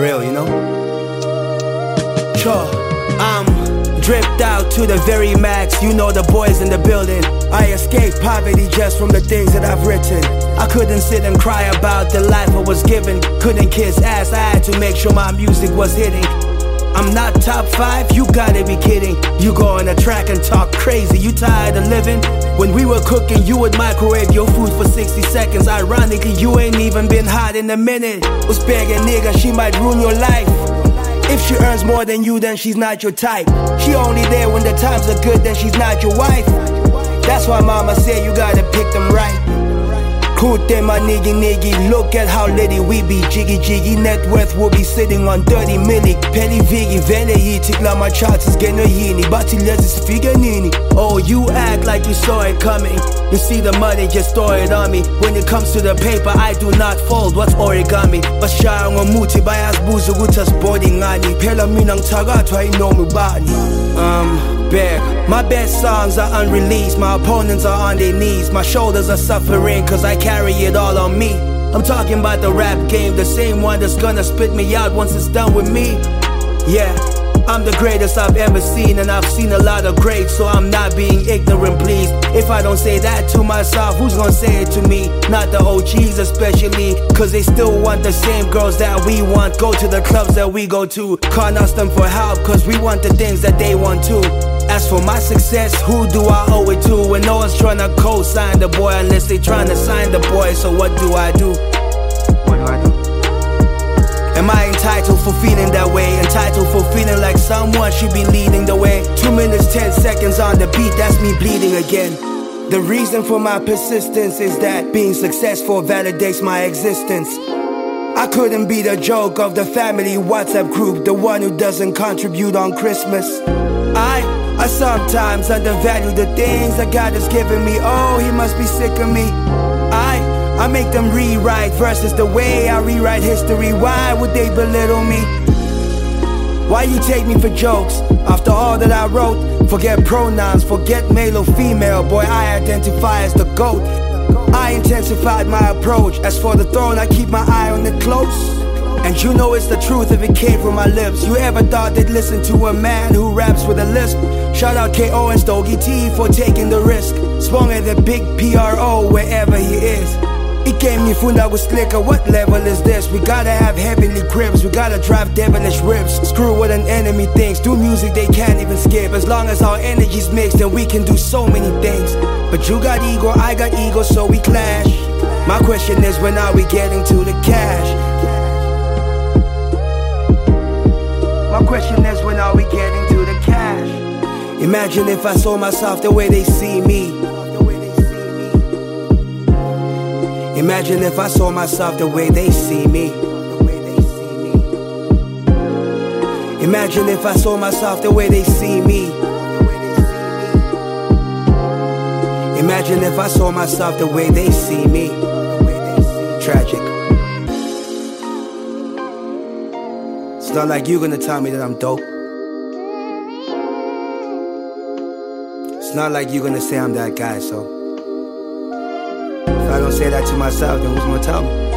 real, you know? Sure, I'm dripped out to the very max. You know the boys in the building. I escaped poverty just from the things that I've written. I couldn't sit and cry about the life I was given. Couldn't kiss ass, I had to make sure my music was hitting. I'm not top 5, you gotta be kidding. You go on a track and talk crazy, you tired of living? When we were cooking, you would microwave your food for 60 seconds. Ironically, you ain't even been hot in a minute. Was begging nigga, she might ruin your life. If she earns more than you, then she's not your type. She only there when the times are good, then she's not your wife. That's why mama said you gotta pick them right. Kute my niggy, look at how litty we be. Jiggy, net worth will be sitting on 30 milli. Penny vigi, vele hitik la my charts is gonna hini. But let's figure nini. Oh, you act like you saw it coming. You see the money, just throw it on me. When it comes to the paper, I do not fold. What's origami? Bashaya ngomuthi bayasibuza ukuthi asibhodi ngani. Phela mina ngithakathwa inomi bani. Beg. My best songs are unreleased. My opponents are on their knees. My shoulders are suffering cause I carry it all on me. I'm talking about the rap game, the same one that's gonna spit me out once it's done with me. Yeah, I'm the greatest I've ever seen, and I've seen a lot of greats, so I'm not being ignorant, please. If I don't say that to myself, who's gonna say it to me? Not the OGs especially, cause they still want the same girls that we want. Go to the clubs that we go to. Can't ask them for help cause we want the things that they want too. As for my success, who do I owe it to? When no one's tryna co-sign the boy unless they tryna sign the boy. So what do I do? What do I do? Am I entitled for feeling that way? Entitled for feeling like someone should be leading the way? 2 minutes, 10 seconds on the beat, that's me bleeding again. The reason for my persistence is that being successful validates my existence. I couldn't be the joke of the family WhatsApp group, the one who doesn't contribute on Christmas. I sometimes undervalue the things that God has given me. Oh, he must be sick of me. I make them rewrite verses the way I rewrite history. Why would they belittle me? Why you take me for jokes? After all that I wrote, forget pronouns, forget male or female. Boy, I identify as the GOAT. I intensified my approach. As for the throne, I keep my eye on it close. And you know it's the truth if it came from my lips. You ever thought they'd listen to a man who raps with a lisp? Shout out KO and Stogie T for taking the risk. Swung at the big PRO wherever he is. Ikemifunda with slicker, what level is this? We gotta have heavenly cribs, we gotta drive devilish ribs. Screw what an enemy thinks, do music they can't even skip. As long as our energy's mixed, then we can do so many things. But you got ego, I got ego, so we clash. My question is, when are we getting to the cash? My question is, when are we getting to the cash? Imagine if I saw myself the way they see me. Imagine if I saw myself the way they see me. Imagine if I saw myself the way they see me. Imagine if I saw myself the way they see me. Tragic. It's not like you're gonna tell me that I'm dope. It's not like you're gonna say I'm that guy, so if I don't say that to myself, then who's gonna tell me?